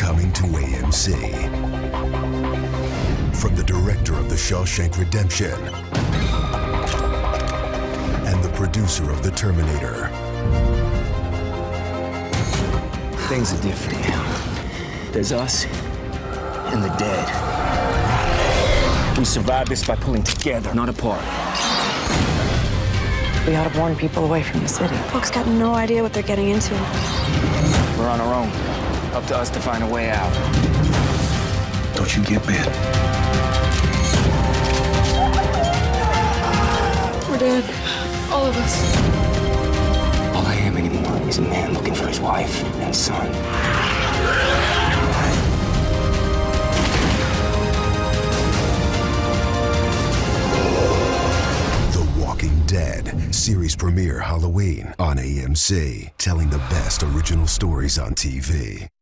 coming to AMC. From the director of The Shawshank Redemption and the producer of The Terminator. Things are different now. There's us and the dead. We survived this by pulling together, not apart. We ought to warn people away from the city. Folks got no idea what they're getting into. We're on our own. Up to us to find a way out. Don't you get bit? We're dead. All of us. All I am anymore is a man looking for his wife and son. Walking Dead series premiere Halloween on AMC, telling the best original stories on TV.